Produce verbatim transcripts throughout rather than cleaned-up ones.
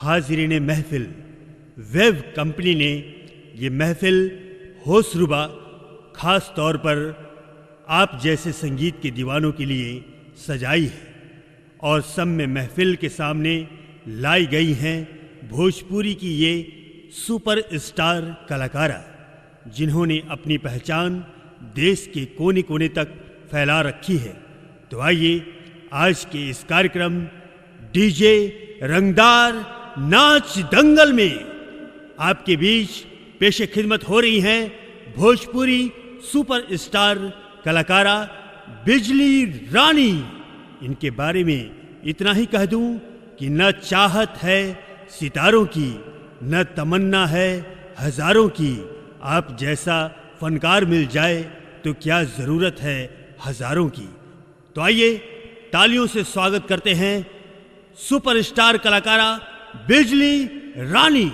हाज़रीन महफिल, wave company ने ये महफिल होशरुबा ख़ास तौर पर आप जैसे संगीत के दीवानों के लिए सजाई है और सब में महफिल के सामने लाई गई हैं भोजपुरी की ये सुपर स्टार कलाकारा, जिन्होंने अपनी पहचान देश के कोने कोने तक फैला रखी है। तो आइए आज के इस कार्यक्रम डीजे रंगदार नाच दंगल में आपके बीच पेशे खिदमत हो रही हैं भोजपुरी सुपर स्टार कलाकारा बिजली रानी। इनके बारे में इतना ही कह दूं कि न चाहत है सितारों की, न तमन्ना है हजारों की। आप जैसा फनकार मिल जाए तो क्या ज़रूरत है हजारों की। तो आइए तालियों से स्वागत करते हैं सुपरस्टार कलाकारा बिजली रानी।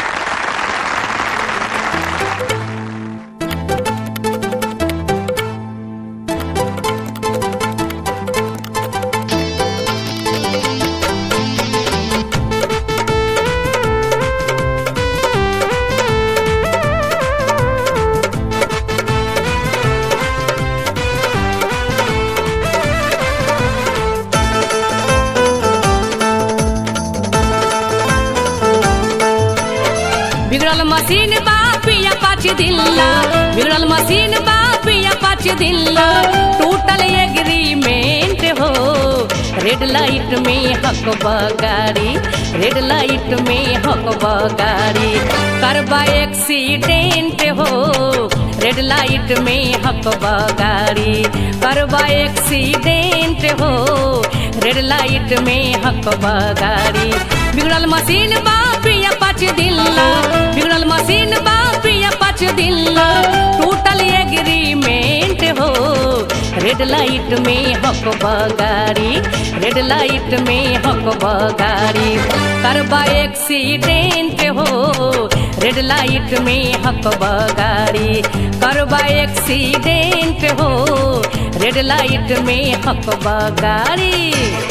बिगड़ल मशीन बापिया पाँच दिल्ला, बिगड़ल मशीन बापिया पाँच दिल्ला, टूटल एग्रीमेंट हो। रेड लाइट में हक बगाड़ी, रेड लाइट में हक बगाड़ी, करबा एक्सीडेंट हो। रेड लाइट में हक बगाड़ी, करबा एक्सीडेंट हो। रेड लाइट में हक बगाड़ी, बिगड़ल मशीन बापिया पाँच दिल्ला, बिगड़ल मशीन बापिया पाँच दिल्ला, टूटल एग्रीमेंट हो। रेड लाइट में हक बगाड़ी, रेड लाइट में हक बगाड़ी, करबा एक्सीडेंट हो। रेड लाइट में हक बगाड़ी, करबा एक्सीडेंट हो। रेड लाइट में हक बगाड़ी।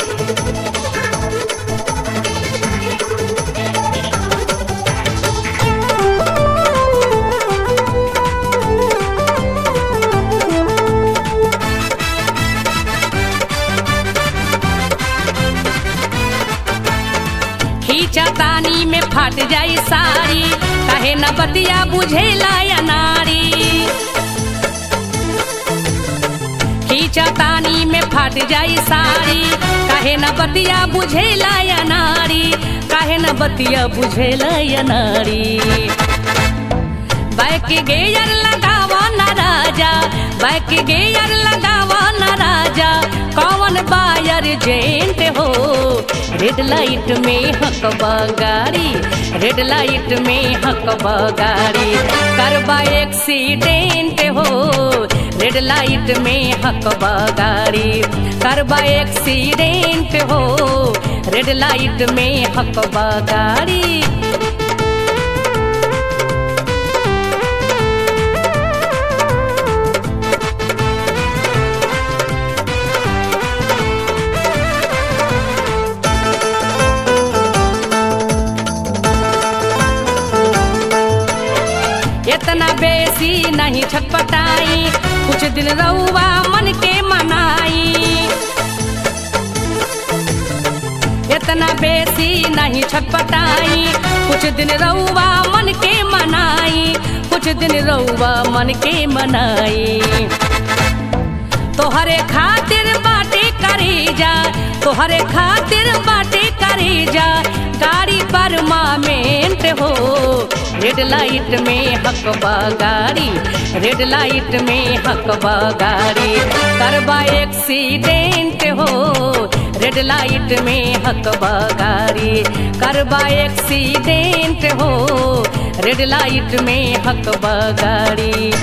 खींचातानी में फाट जाई साड़ी, काहे न बतिया बुझेला या नारी। खींचातानी में फाट जाई साड़ी, काहे न बतिया बुझेला या नारी, काहे न बतिया बुझेला या नारी। बैक गेयर लगावा ना राजा, बैक गेयर लगावा ना राजा, कौन बायर जेंट हो। रेड लाइट में हक बगाड़ी, रेड लाइट में हक बगाड़ी, करबा एक्सीडेंट हो। रेड लाइट में हक बगाड़ी, करबा एक्सीडेंट हो। रेड लाइट में हक बगाड़ी। इतना बेसी नहीं छटपटाई, कुछ दिन रउआ मन के मनाई। इतना बेसी नहीं छटपटाई, कुछ दिन रउआ मन के मनाई, कुछ दिन रउआ मन के मनाई। तोहरे खातिर बाटे करी जा, तोहरे खातिर बाटे करी जा, गाड़ी परमानेंट हो। रेड लाइट में हक बगाड़ी, रेड लाइट में हक बगाड़ी, करबा एक्सीडेंट हो। रेड लाइट में हक बगाड़ी, करबा एक्सीडेंट हो। रेड लाइट में हक बगाड़ी।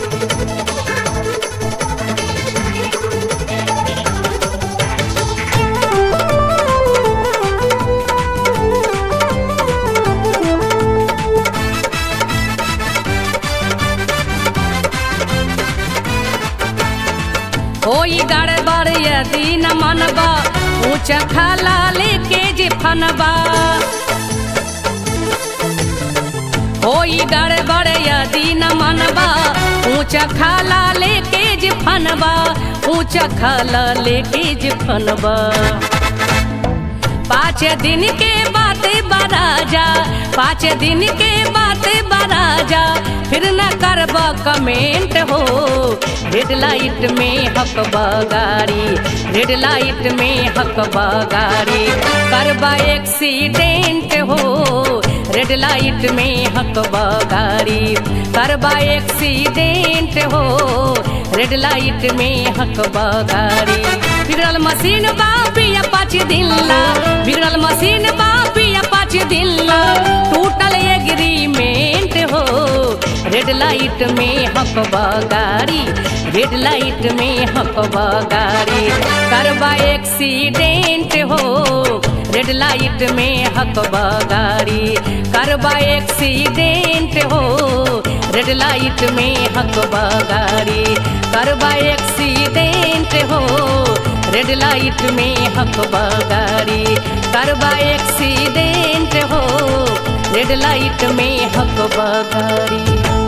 होई गड़बड़ यदि न मनबा, ऊंचा खाला लेके जे फनबा। होई गड़बड़ यदि न मनबा ऊंचा खाला लेके जे फनबा ऊंचा खाला लेके जे फनबा पाँच दिन के बाद बराजा पाँच दिन के बाद बराजा फिर न करबा कमेंट हो रेड लाइट में हकबा गाड़ी रेड लाइट में हकबा गाड़ी करबा एक्सीडेंट हो रेड लाइट में हकबा गाड़ी करबा एक्सीडेंट हो रेड लाइट में हकबा गाड़ी बिगड़ल मशीन बापिया पाँच दिन ला बिगड़ल मशीन बापिया पाँच दिन ला टूटल एग्रीमेंट हो रेड लाइट में हकबा गाड़ी रेड लाइट में हकबा गाड़ी करबा एक्सीडेंट हो रेड लाइट में हकबा गाड़ी करबा एक्सीडेंट हो रेड लाइट में हकबा गाड़ी करबा एक्सीडेंट हो रेड लाइट में हकबा गाड़ी करबा एक्सीडेंट हो रेड लाइट में हकबा गाड़ी।